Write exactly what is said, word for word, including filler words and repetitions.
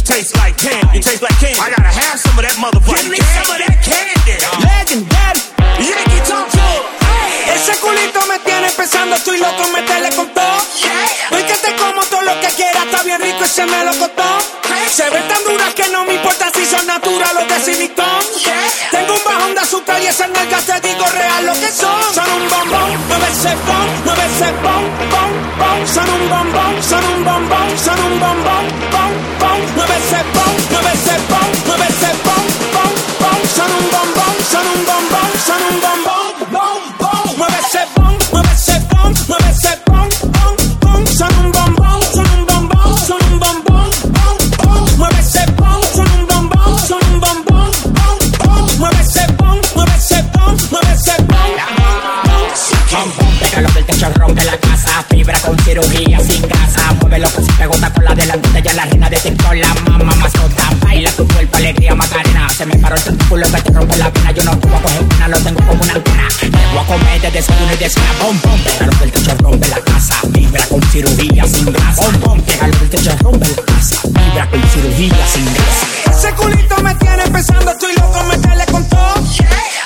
taste like candy. You taste like candy. I gotta have some of that motherfucking candy. Give me some of that candy. Legendary. Yankee Talk Tour. Ese culito me tiene pensando, estoy loco en meterle con todo. Yeah. Ven que te como todo lo que quieras, está bien rico y se me lo costó. Se ven tan duras que no me importa si son naturales o de silicón. Yeah. Tengo un bajón de azúcar y esas nalgas te digo real lo que son. Son un bombón, mueve ese bom, mueve ese bom, bom, bom. Son un bombón, son un bombón, son un bombón, bom, bom. Mueve ese bom, mueve ese bom, mueve ese bom, bom, bom. Son un bombón, son un bombón, son un bombón, bom, bom. Mueve ese bom, mueve ese bom, mueve ese bom, bom, bom. Son un bombón, son un bombón, son un bombón, bom, bom. Mueve ese bom, son un bombón, son un bombón, bom, bom. Mueve ese bom, mueve ese bom, mueve ese bom, bom, bom. Pégalo del techo, rompe la casa. Fibra con cirugía sin grasa. Muévelo que si te gusta con la delantera. Ya la reina de TikTok, la mamá mascota. Baila tu cuerpo, alegría, Macarena. Se me paró el tentáculo que te rompe la pena. Yo no te voy a coger pena, lo tengo como una antena. Te voy a comer de desayuno y de cena. Bom, bom. Pégalo del techo, rompe la casa. Fibra con cirugía sin grasa. Bom, bom. Pégalo del techo, rompe la casa. Fibra con cirugía sin grasa. Ese culito me tiene pensando, estoy loco en meterle con todo. Yeah.